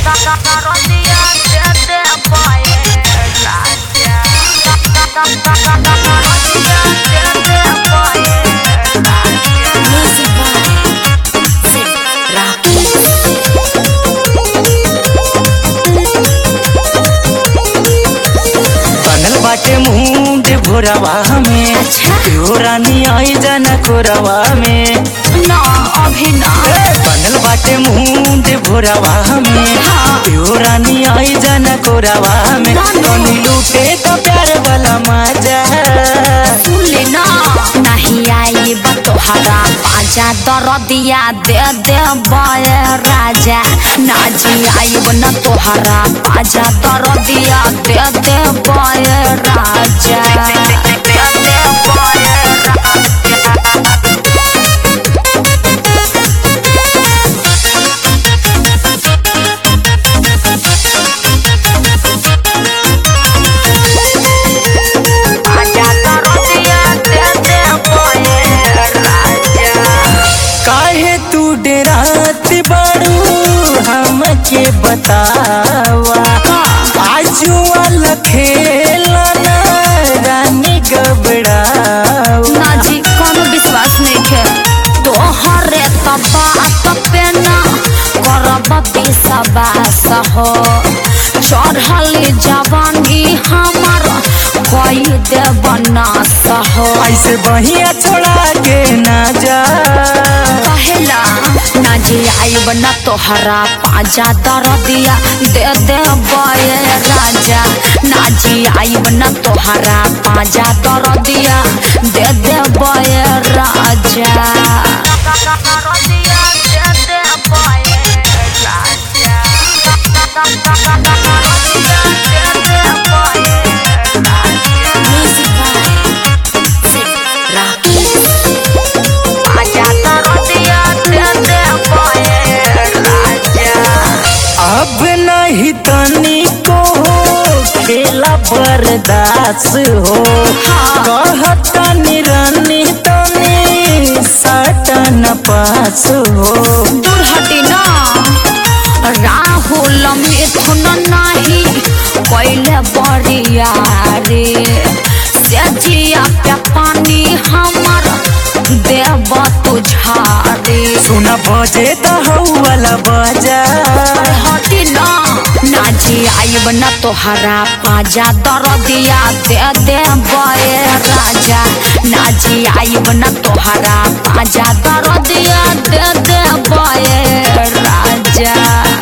बाटे मुंड भोरवा में रानी आई जाना कोरवा में ना अभी ना बनल बाटे मुंड भोरवा में रानी आई जाना कोरवा में तनी लूटे तो प्यार वाला मजा सुन ले ना नहीं आई तोहरा पाजा दरदिया दे दे बय राजा ना जी आई बना तोहरा पाजा दरदिया दे दे बय राजा काहे तू डरात बाड़ू हमके बतावा आजू वाला खेला ना रानी घबरावा ना जी कोनो विश्वास नहीं है तोहरे बात पे ना करब विश्वास हो चढ़ल जवानी हमार कोई देव नाश हो ऐसे बहिया छोड़ा के ना जा पहला ना जी आई बना तोहरा पाजा दरदिया दे दे बय राजा ना जी आई बना तोहरा पाजा दरदिया दे दे बय राजा अब नहीं तनी को खेला बर्दाश्त हो कहता निरानी तनी सटन पास हो दूर हटी ना राहुल मिथुन नहीं पहले बड़िया रे सजिया पे पानी हमार देव तुझारे सुना बजे तो वाला बजा हटी ना ना जी आई बना तोहरा पाजा दरदिया दे दे बय राजा ना जी आई बना तोहरा पाजा दरदिया दे दे बय राजा।